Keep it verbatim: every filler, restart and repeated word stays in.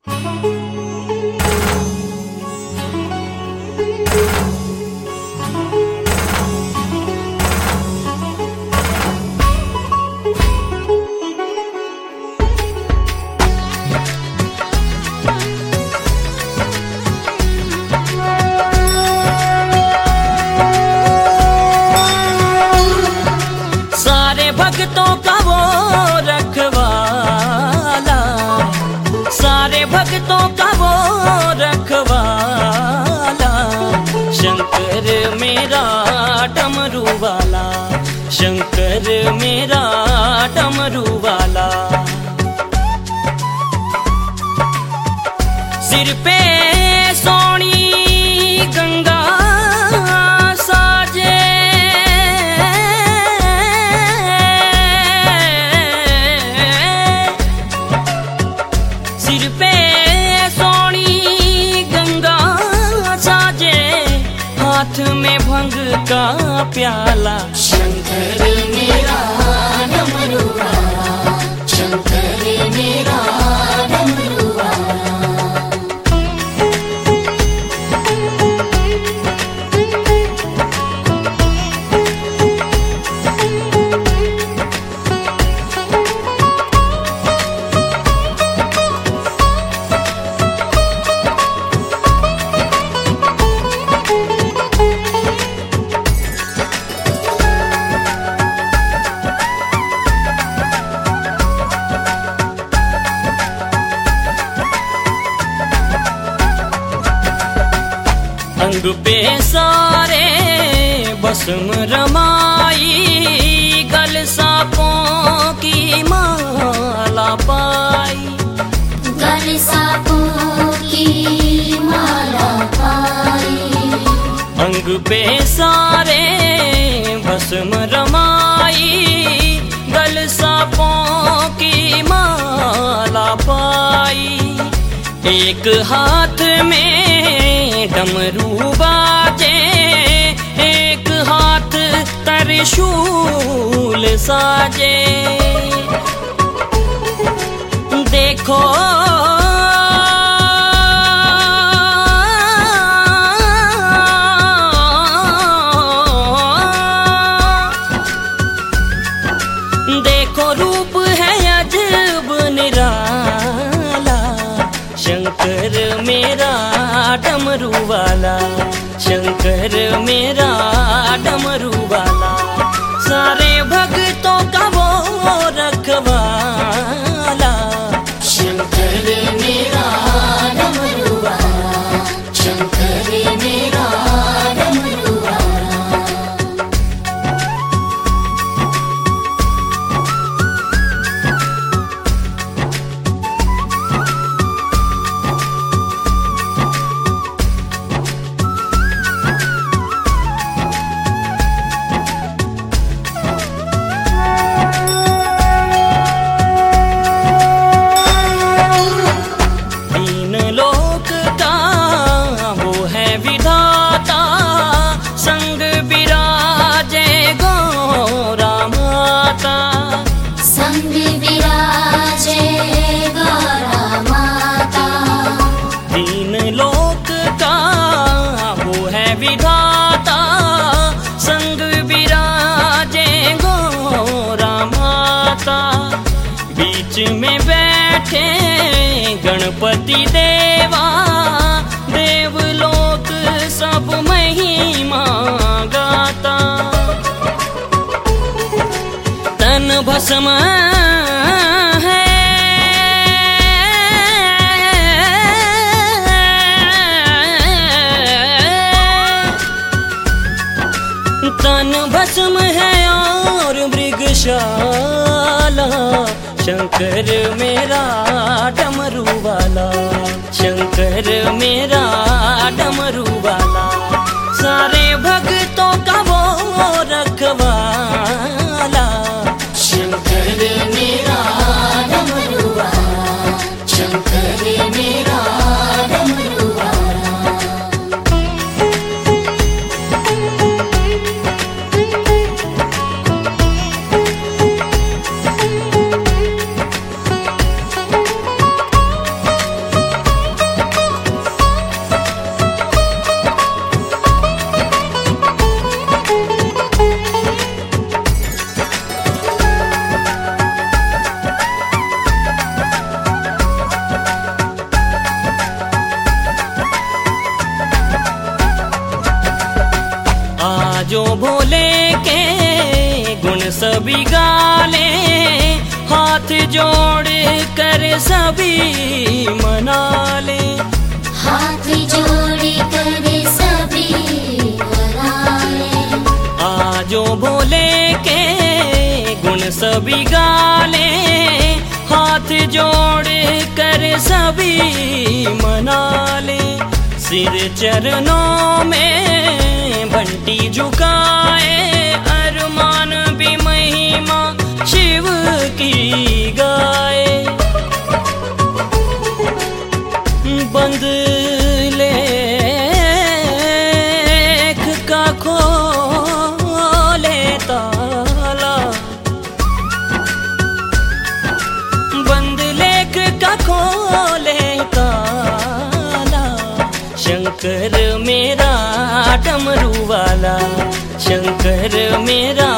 भक्तों का वो रखवाला, सारे भक्तों का वो रखवाला, शंकर मेरा डमरू वाला, शंकर मेरा डमरू वाला। सिर पे सोनी गंगा साजे, सिर पे सोनी गंगा साजे, हाथ में भंग का प्याला, शंकर मेरा डमरू वाला, शंकर मेरा डमरू वाला। अंग पे सारे भस्म रमाई, गल सांपों की माला पाई, गल सांपों की माला पाई। अंग पे सारे भस्म रमाई, गल सांपों की माला पाई। एक हाथ में डमरू बाजे, एक हाथ त्रिशूल साजे। देखो देखो रूप है अजब निराला, शंकर मेरा डमरू वाला, शंकर मेरा डमरू वाला। सारे भक्तों का वो रखवाला, शंकर मेरा डमरू वाला, शंकर मेरा डमरू वाला। विधाता संग विराजे गौरा माता, बीच में बैठे गणपति देवा, देवलोक सब महिमा गाता। तन भस्म है तन भस्म है और मृगशाला, शंकर मेरा डमरू वाला, शंकर मेरा डमरू वाला। सारे भक्तों का वो रखवाला, शंकर मेरा डमरू वाला, शंकर मेरा डमरू वाला। सभी गाले, हाथ जोड़ कर सभी मना ले। हाथ जोड़ कर सभी मना ले। आजो भोले के गुण सभी गाले, हाथ जोड़ कर सभी मना ले। सिर चरणों में बंटी झुकाए, अरमान भी महिमा शिव की गाए। बंद लेख का खोले ताला, बंद लेख का खोले ताला। शंकर मेरा डमरू वाला, शंकर मेरा